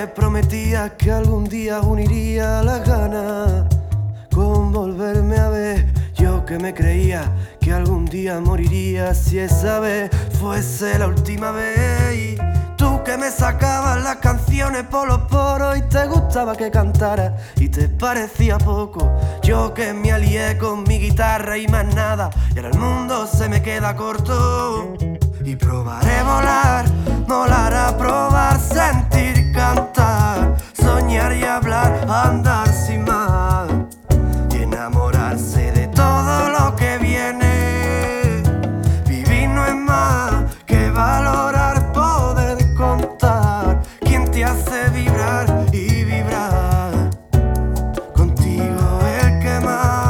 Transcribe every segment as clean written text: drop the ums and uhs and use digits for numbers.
que prometías que algún día uniría las ganas con volverme a ver. Yo que me creía que algún día moriría si esa vez fuese la última vez. Y tú que me sacabas las canciones por los poros y te gustaba que cantara y te parecía poco. Yo que me alié con mi guitarra y más nada, y ahora el mundo se me queda corto. Y probaré volar, volar a probar, sentir, cantar, soñar y hablar, andar sin más y enamorarse de todo lo que viene. Vivir no es más que valorar, poder contar quién te hace vibrar y vibrar contigo el que más.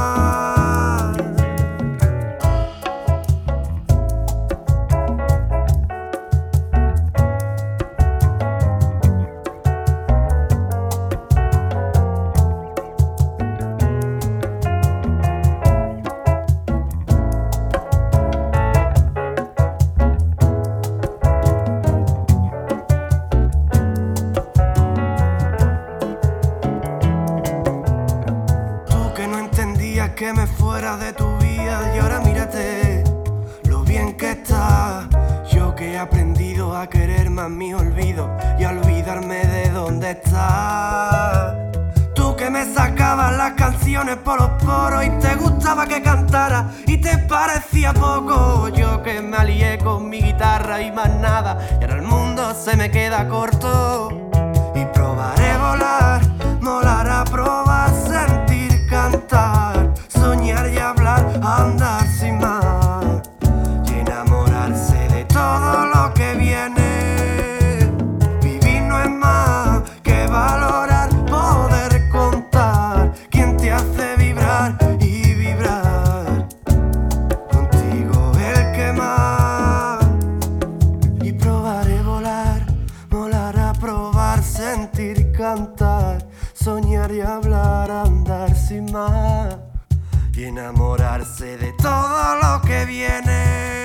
Que me fuera de tu vida y ahora mírate lo bien que estás. Yo que he aprendido a querer más mi olvido y a olvidarme de dónde estás. Tú que me sacabas las canciones por los poros y te gustaba que cantara y te parecía poco. Yo que me alié con mi guitarra y más nada, y ahora el mundo se me queda corto. Y probaré volar, volar a probar, sentir, cantar, soñar y hablar, andar sin más y enamorarse de todo lo que viene. Vivir no es más que valorar, poder contar quién te hace vibrar y vibrar contigo el que más. Y probaré volar, volar a probar, sentir, cantar, soñar y hablar, andar sin más y enamorarse de todo lo que viene.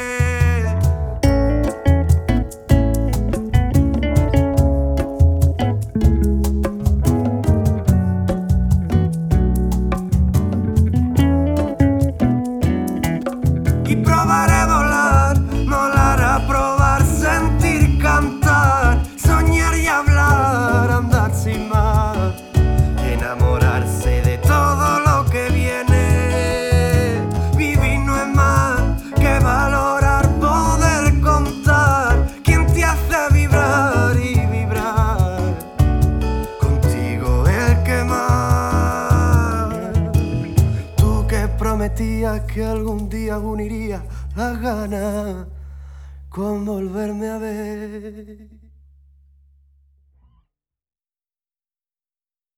Y probaré volar, volar a probar, sentir, cantar, soñar y hablar, andar sin más y enamorarse de todo lo que viene. Prometía que algún día uniría las ganas con volverme a ver.